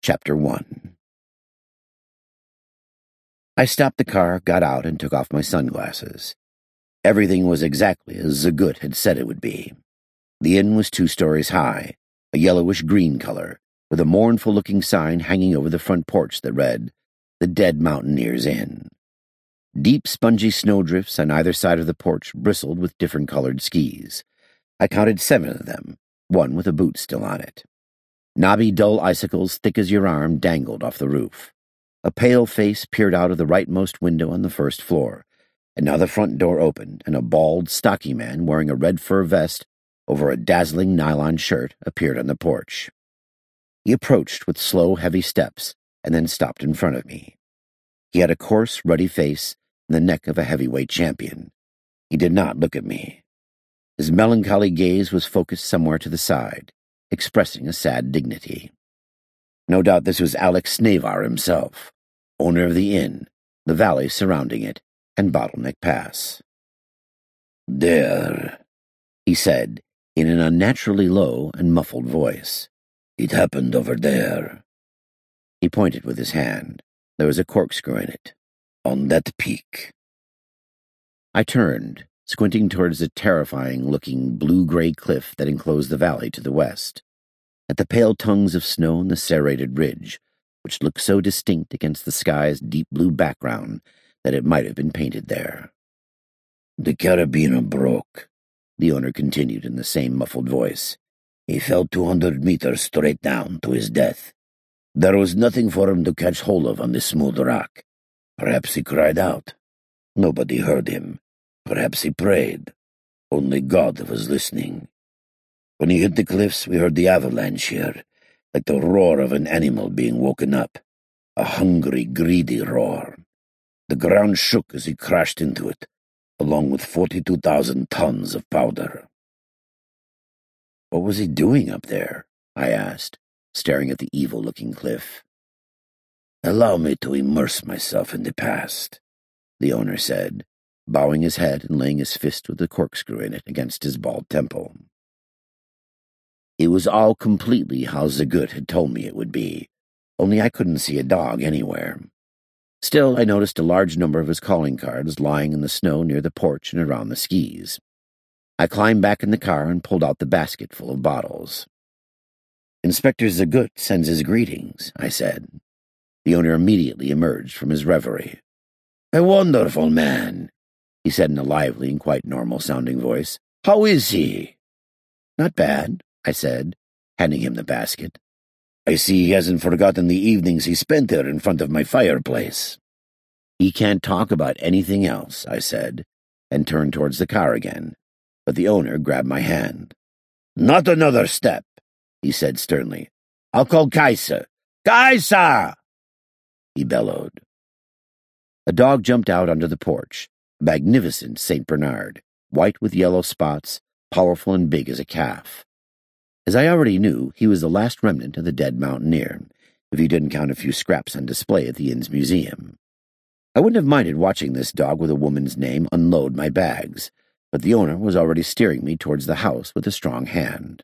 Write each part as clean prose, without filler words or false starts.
Chapter 1. I stopped the car, got out, and took off my sunglasses. Everything was exactly as Zagut had said it would be. The inn was 2 stories high, a yellowish-green color, with a mournful-looking sign hanging over the front porch that read, "The Dead Mountaineers Inn." Deep, spongy snowdrifts on either side of the porch bristled with different-colored skis. I counted 7 of them, one with a boot still on it. Knobby, dull icicles, thick as your arm, dangled off the roof. A pale face peered out of the rightmost window on the first floor, and now the front door opened, and a bald, stocky man wearing a red fur vest over a dazzling nylon shirt appeared on the porch. He approached with slow, heavy steps, and then stopped in front of me. He had a coarse, ruddy face and the neck of a heavyweight champion. He did not look at me. His melancholy gaze was focused somewhere to the side, expressing a sad dignity. No doubt this was Alex Snavar himself, owner of the inn, the valley surrounding it, and Bottleneck Pass. "There," he said, in an unnaturally low and muffled voice. "It happened over there." He pointed with his hand. There was a corkscrew in it. "On that peak." I turned, squinting towards the terrifying-looking blue-gray cliff that enclosed the valley to the west, at the pale tongues of snow on the serrated ridge, which looked so distinct against the sky's deep blue background that it might have been painted there. "The carabiner broke," the owner continued in the same muffled voice. "He fell 200 meters straight down to his death. There was nothing for him to catch hold of on the smooth rock. Perhaps he cried out. Nobody heard him. Perhaps he prayed. Only God was listening. When he hit the cliffs, we heard the avalanche here, like the roar of an animal being woken up. A hungry, greedy roar. The ground shook as he crashed into it, along with 42,000 tons of powder." "What was he doing up there?" I asked, staring at the evil-looking cliff. "Allow me to immerse myself in the past," the owner said, bowing his head and laying his fist with the corkscrew in it against his bald temple. It was all completely how Zagut had told me it would be, only I couldn't see a dog anywhere. Still, I noticed a large number of his calling cards lying in the snow near the porch and around the skis. I climbed back in the car and pulled out the basket full of bottles. "Inspector Zagut sends his greetings," I said. The owner immediately emerged from his reverie. "A wonderful man," he said in a lively and quite normal-sounding voice. "How is he?" "Not bad," I said, handing him the basket. "I see he hasn't forgotten the evenings he spent there in front of my fireplace." "He can't talk about anything else," I said, and turned towards the car again, but the owner grabbed my hand. "Not another step," he said sternly. "I'll call Kaiser. Kaiser!" he bellowed. A dog jumped out onto the porch, a magnificent St. Bernard, white with yellow spots, powerful and big as a calf. As I already knew, he was the last remnant of the dead mountaineer, if you didn't count a few scraps on display at the inn's museum. I wouldn't have minded watching this dog with a woman's name unload my bags, but the owner was already steering me towards the house with a strong hand.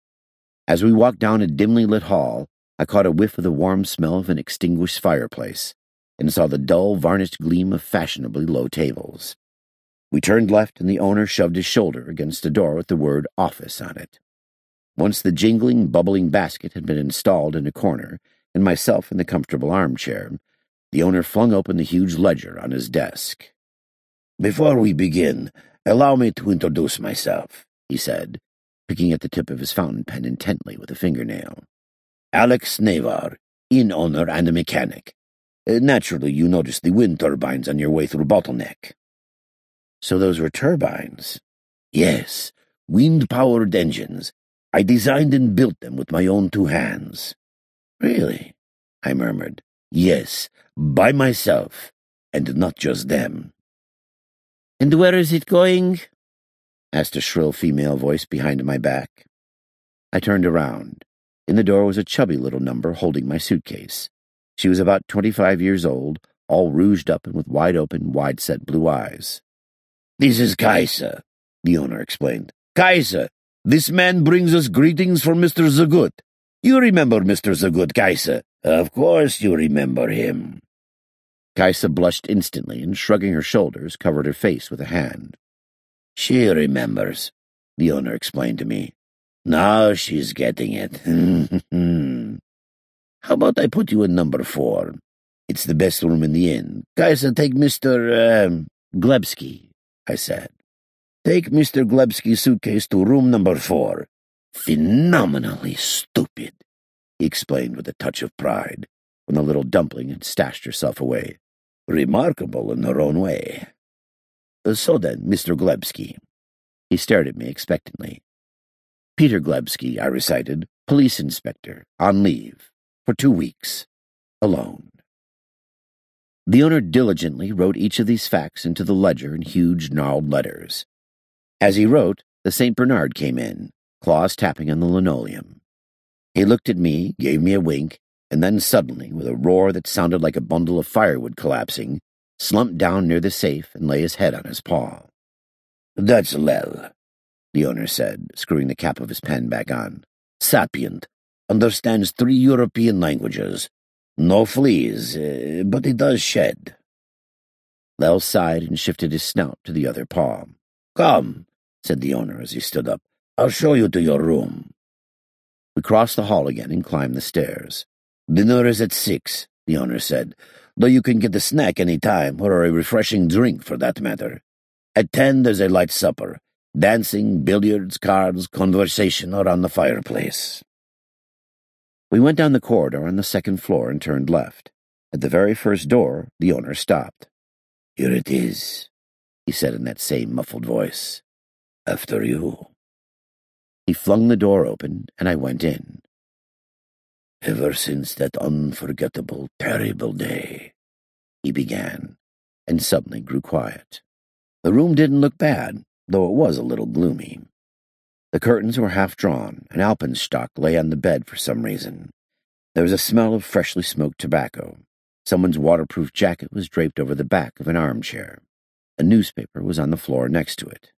As we walked down a dimly lit hall, I caught a whiff of the warm smell of an extinguished fireplace, and saw the dull, varnished gleam of fashionably low tables. We turned left, and the owner shoved his shoulder against a door with the word "Office" on it. Once the jingling, bubbling basket had been installed in a corner, and myself in the comfortable armchair, the owner flung open the huge ledger on his desk. "Before we begin, allow me to introduce myself," he said, picking at the tip of his fountain pen intently with a fingernail. "Alex Snavar, inn owner and a mechanic. Naturally, you noticed the wind turbines on your way through Bottleneck." "So those were turbines?" "Yes, wind-powered engines. I designed and built them with my own 2 hands." "Really?" I murmured. "Yes, by myself, and not just them." "And where is it going?" asked a shrill female voice behind my back. I turned around. In the door was a chubby little number holding my suitcase. She was about 25 years old, all rouged up and with wide-open, wide-set blue eyes. "This is Kaiser," the owner explained. "Kaiser, this man brings us greetings from Mr. Zagut. You remember Mr. Zagut, Kaiser, Of course you remember him. Kaisa blushed instantly and, shrugging her shoulders, covered her face with a hand. She remembers, the owner explained to me. Now she's getting it. How about I put you in number 4? It's the best room in the inn. Kaisa, take Mr. Glebsky, I said. Take Mr. Glebsky's suitcase to room number 4. Phenomenally stupid, he explained with a touch of pride, when the little dumpling had stashed herself away. Remarkable in her own way. So then, Mr. Glebsky. He stared at me expectantly. Peter Glebsky, I recited, police inspector, on leave, for 2 weeks, alone. The owner diligently wrote each of these facts into the ledger in huge, gnarled letters. As he wrote, the St. Bernard came in, claws tapping on the linoleum. He looked at me, gave me a wink, and then suddenly, with a roar that sounded like a bundle of firewood collapsing, slumped down near the safe and lay his head on his paw. That's Lel, the owner said, screwing the cap of his pen back on. Sapient, understands 3 European languages. No fleas, but he does shed. Lel sighed and shifted his snout to the other paw. Come, said the owner as he stood up. I'll show you to your room. We crossed the hall again and climbed the stairs. Dinner is at 6, the owner said, though you can get a snack any time, or a refreshing drink for that matter. At 10 there's a light supper. Dancing, billiards, cards, conversation around the fireplace. We went down the corridor on the 2nd floor and turned left. At the very first door, the owner stopped. Here it is, he said in that same muffled voice. After you. He flung the door open, and I went in. Ever since that unforgettable, terrible day, he began, and suddenly grew quiet. The room didn't look bad, though it was a little gloomy. The curtains were half drawn, and alpenstock lay on the bed for some reason. There was a smell of freshly smoked tobacco. Someone's waterproof jacket was draped over the back of an armchair. A newspaper was on the floor next to it.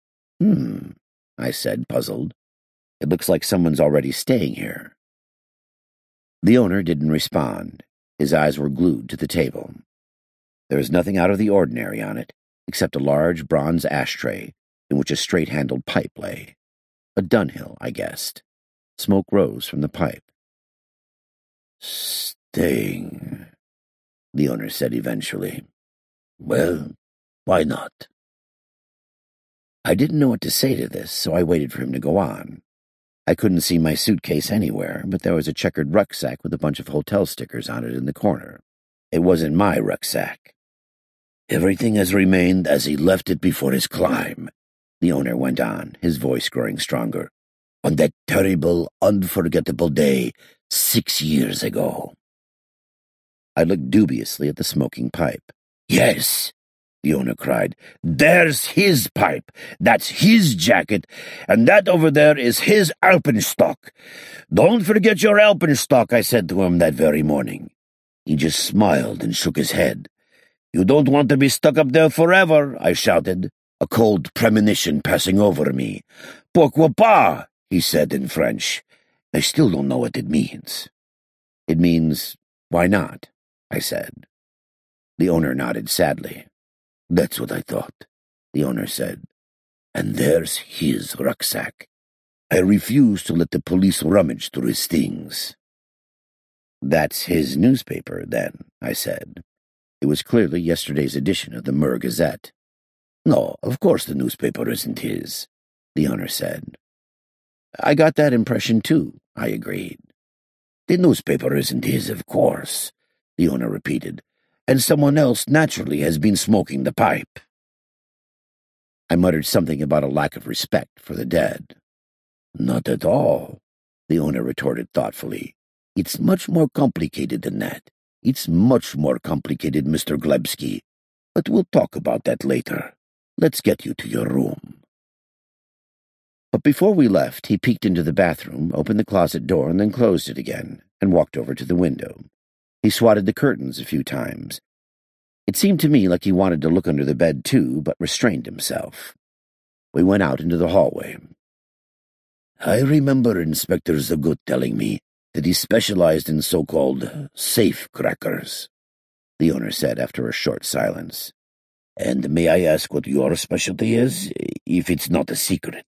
I said, puzzled. It looks like someone's already staying here. The owner didn't respond. His eyes were glued to the table. There was nothing out of the ordinary on it, except a large bronze ashtray in which a straight-handled pipe lay. A Dunhill, I guessed. Smoke rose from the pipe. Staying, the owner said eventually. Well, why not? I didn't know what to say to this, so I waited for him to go on. I couldn't see my suitcase anywhere, but there was a checkered rucksack with a bunch of hotel stickers on it in the corner. It wasn't my rucksack. Everything has remained as he left it before his climb, the owner went on, his voice growing stronger. On that terrible, unforgettable day 6 years ago. I looked dubiously at the smoking pipe. Yes, the owner cried. There's his pipe. That's his jacket. And that over there is his alpenstock. Don't forget your alpenstock, I said to him that very morning. He just smiled and shook his head. You don't want to be stuck up there forever, I shouted, a cold premonition passing over me. Pourquoi pas, he said in French. I still don't know what it means. It means, why not, I said. The owner nodded sadly. That's what I thought, the owner said. And there's his rucksack. I refuse to let the police rummage through his things. That's his newspaper, then, I said. It was clearly yesterday's edition of the Mur Gazette. No, of course the newspaper isn't his, the owner said. I got that impression too, I agreed. The newspaper isn't his, of course, the owner repeated, and someone else naturally has been smoking the pipe. I muttered something about a lack of respect for the dead. Not at all, the owner retorted thoughtfully. It's much more complicated than that. It's much more complicated, Mr. Glebsky. But we'll talk about that later. Let's get you to your room. But before we left, he peeked into the bathroom, opened the closet door, and then closed it again, and walked over to the window. He swatted the curtains a few times. It seemed to me like he wanted to look under the bed too, but restrained himself. We went out into the hallway. I remember Inspector Zagut telling me that he specialized in so-called safe crackers, the owner said after a short silence. And may I ask what your specialty is, if it's not a secret?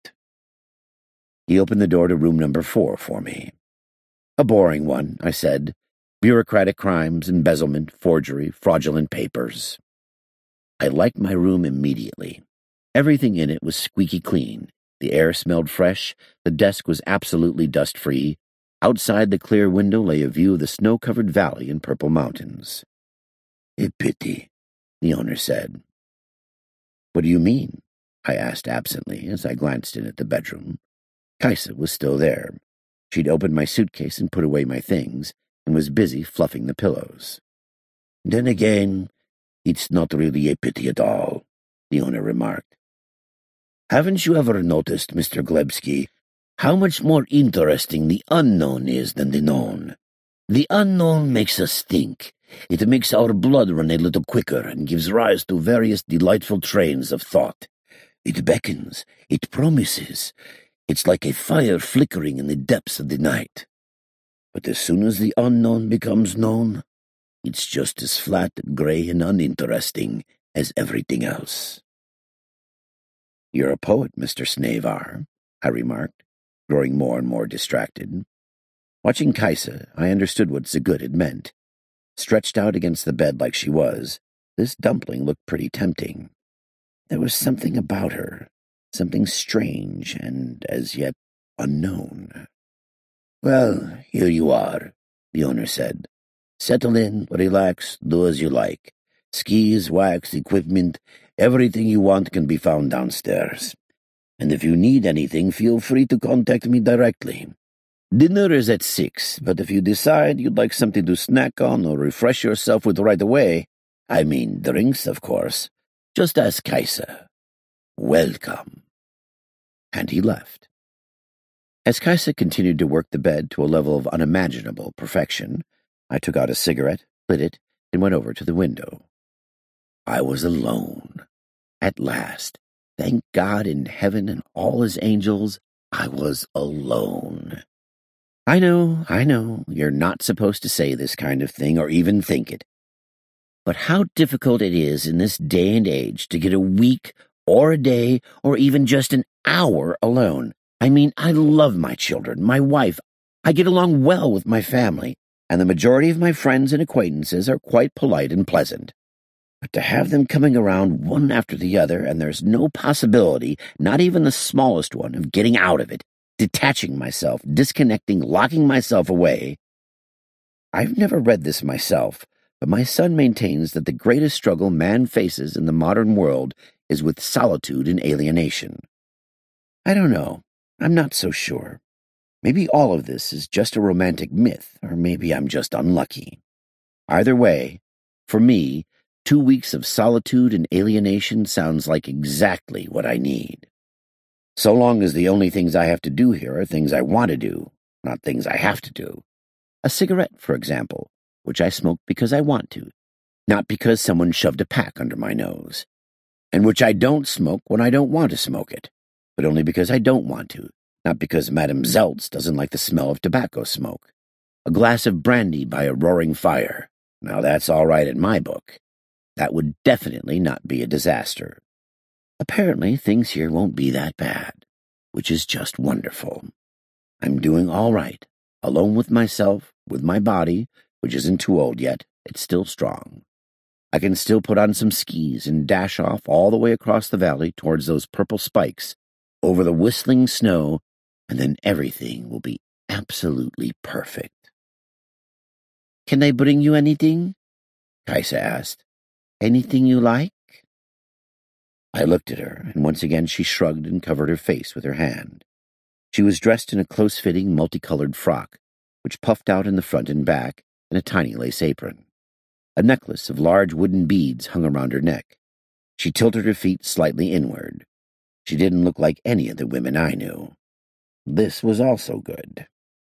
He opened the door to room number 4 for me. A boring one, I said. Bureaucratic crimes, embezzlement, forgery, fraudulent papers. I liked my room immediately. Everything in it was squeaky clean. The air smelled fresh, the desk was absolutely dust-free. Outside the clear window lay a view of the snow-covered valley and purple mountains. A pity, the owner said. What do you mean? I asked absently as I glanced in at the bedroom. Kaisa was still there. She'd opened my suitcase and put away my things, and was busy fluffing the pillows. Then again, it's not really a pity at all, the owner remarked. Haven't you ever noticed, Mr. Glebski, how much more interesting the unknown is than the known? The unknown makes us think. It makes our blood run a little quicker and gives rise to various delightful trains of thought. It beckons. It promises. It's like a fire flickering in the depths of the night. But as soon as the unknown becomes known, it's just as flat, gray, and uninteresting as everything else. You're a poet, Mr. Snavar, I remarked, growing more and more distracted. Watching Kaisa, I understood what Zagut had meant. Stretched out against the bed like she was, this dumpling looked pretty tempting. There was something about her, something strange and as yet unknown. Well, here you are, the owner said. Settle in, relax, do as you like. Skis, wax, equipment, everything you want can be found downstairs. And if you need anything, feel free to contact me directly. Dinner is at 6, but if you decide you'd like something to snack on or refresh yourself with right away, I mean drinks, of course, just ask Kaisa. Welcome. And he left. As Kaisa continued to work the bed to a level of unimaginable perfection, I took out a cigarette, lit it, and went over to the window. I was alone. At last. Thank God in heaven and all his angels, I was alone. I know, you're not supposed to say this kind of thing or even think it. But how difficult it is in this day and age to get a week or a day or even just an hour alone. I mean, I love my children, my wife. I get along well with my family, and the majority of my friends and acquaintances are quite polite and pleasant. But to have them coming around one after the other, and there's no possibility, not even the smallest one, of getting out of it, detaching myself, disconnecting, locking myself away. I've never read this myself, but my son maintains that the greatest struggle man faces in the modern world is with solitude and alienation. I don't know. I'm not so sure. Maybe all of this is just a romantic myth, or maybe I'm just unlucky. Either way, for me, 2 weeks of solitude and alienation sounds like exactly what I need. So long as the only things I have to do here are things I want to do, not things I have to do. A cigarette, for example, which I smoke because I want to, not because someone shoved a pack under my nose, and which I don't smoke when I don't want to smoke it, but only because I don't want to, not because Madame Zeltz doesn't like the smell of tobacco smoke. A glass of brandy by a roaring fire. Now that's all right in my book. That would definitely not be a disaster. Apparently, things here won't be that bad, which is just wonderful. I'm doing all right, alone with myself, with my body, which isn't too old yet. It's still strong. I can still put on some skis and dash off all the way across the valley towards those purple spikes, over the whistling snow, and then everything will be absolutely perfect. Can I bring you anything? Kaisa asked. Anything you like? I looked at her, and once again she shrugged and covered her face with her hand. She was dressed in a close-fitting, multicolored frock, which puffed out in the front and back, and a tiny lace apron. A necklace of large wooden beads hung around her neck. She tilted her feet slightly inward. She didn't look like any of the women I knew. This was also good.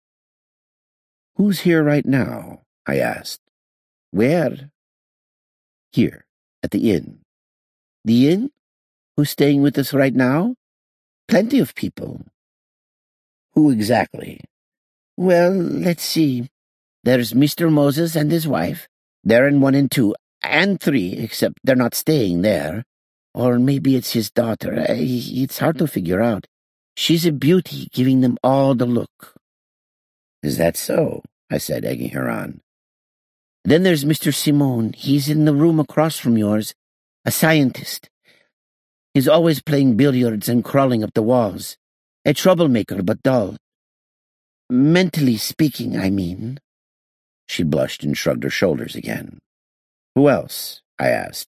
Who's here right now? I asked. Where? Here, at the inn. The inn? Who's staying with us right now? Plenty of people. Who exactly? Well, let's see. There's Mr. Moses and his wife. They're in 1 and 2, and 3, except they're not staying there. Or maybe it's his daughter. It's hard to figure out. She's a beauty, giving them all the look. Is that so? I said, egging her on. Then there's Mr. Simone. He's in the room across from yours, a scientist. He's always playing billiards and crawling up the walls. A troublemaker, but dull. Mentally speaking, I mean. She blushed and shrugged her shoulders again. Who else? I asked.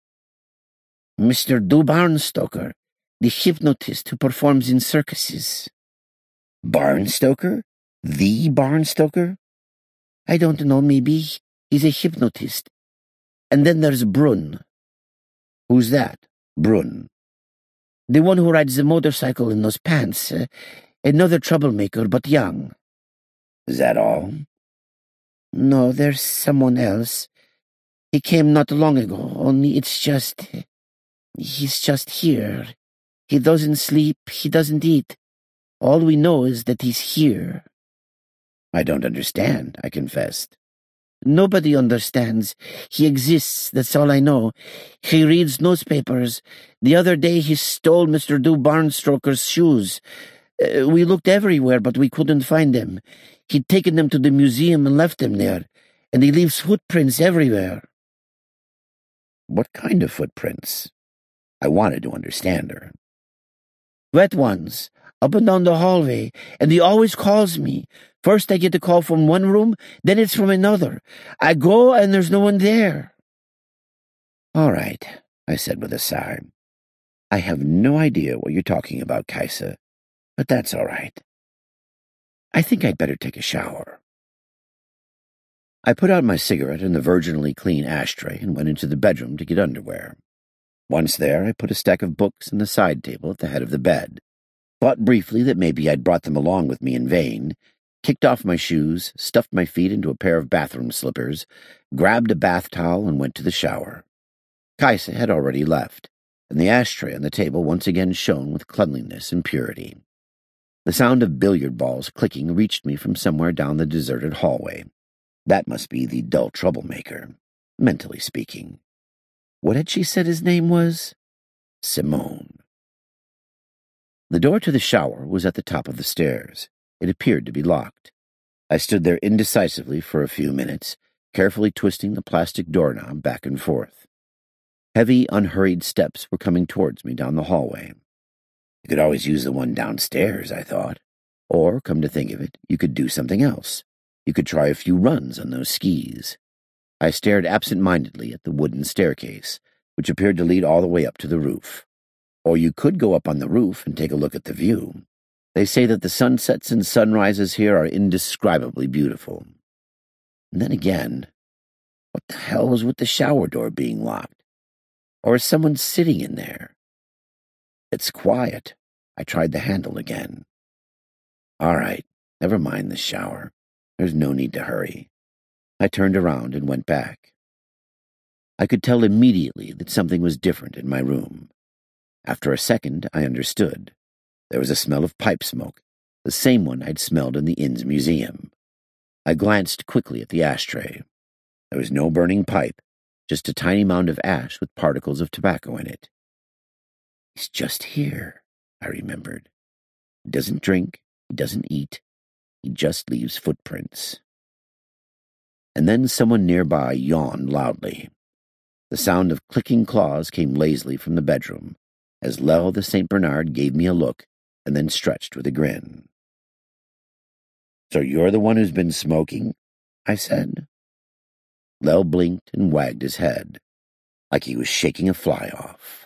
Mr. Du Barnstoker, the hypnotist who performs in circuses. Barnstoker? The Barnstoker? I don't know, maybe he's a hypnotist. And then there's Brunn. Who's that, Brunn? The one who rides the motorcycle in those pants. Another troublemaker, but young. Is that all? No, there's someone else. He came not long ago, only he's just here. He doesn't sleep, he doesn't eat. All we know is that he's here. I don't understand, I confessed. Nobody understands. He exists, that's all I know. He reads newspapers. The other day he stole Mr. Du Barnstroker's shoes. We looked everywhere, but we couldn't find them. He'd taken them to the museum and left them there, and he leaves footprints everywhere. What kind of footprints? I wanted to understand her. Wet ones, up and down the hallway, and he always calls me. First I get a call from one room, then it's from another. I go and there's no one there. All right, I said with a sigh. I have no idea what you're talking about, Kaisa, but that's all right. I think I'd better take a shower. I put out my cigarette in the virginally clean ashtray and went into the bedroom to get underwear. Once there, I put a stack of books on the side table at the head of the bed, thought briefly that maybe I'd brought them along with me in vain, kicked off my shoes, stuffed my feet into a pair of bathroom slippers, grabbed a bath towel, and went to the shower. Kaisa had already left, and the ashtray on the table once again shone with cleanliness and purity. The sound of billiard balls clicking reached me from somewhere down the deserted hallway. That must be the dull troublemaker, mentally speaking. What had she said his name was? Simone. The door to the shower was at the top of the stairs. It appeared to be locked. I stood there indecisively for a few minutes, carefully twisting the plastic doorknob back and forth. Heavy, unhurried steps were coming towards me down the hallway. You could always use the one downstairs, I thought. Or, come to think of it, you could do something else. You could try a few runs on those skis. I stared absent-mindedly at the wooden staircase, which appeared to lead all the way up to the roof. Or you could go up on the roof and take a look at the view. They say that the sunsets and sunrises here are indescribably beautiful. And then again, what the hell was with the shower door being locked? Or is someone sitting in there? It's quiet. I tried the handle again. All right, never mind the shower. There's no need to hurry. I turned around and went back. I could tell immediately that something was different in my room. After a second, I understood. There was a smell of pipe smoke, the same one I'd smelled in the inn's museum. I glanced quickly at the ashtray. There was no burning pipe, just a tiny mound of ash with particles of tobacco in it. He's just here, I remembered. He doesn't drink, he doesn't eat, he just leaves footprints. And then someone nearby yawned loudly. The sound of clicking claws came lazily from the bedroom, as Lel the St. Bernard gave me a look and then stretched with a grin. So you're the one who's been smoking? I said. Lel blinked and wagged his head, like he was shaking a fly off.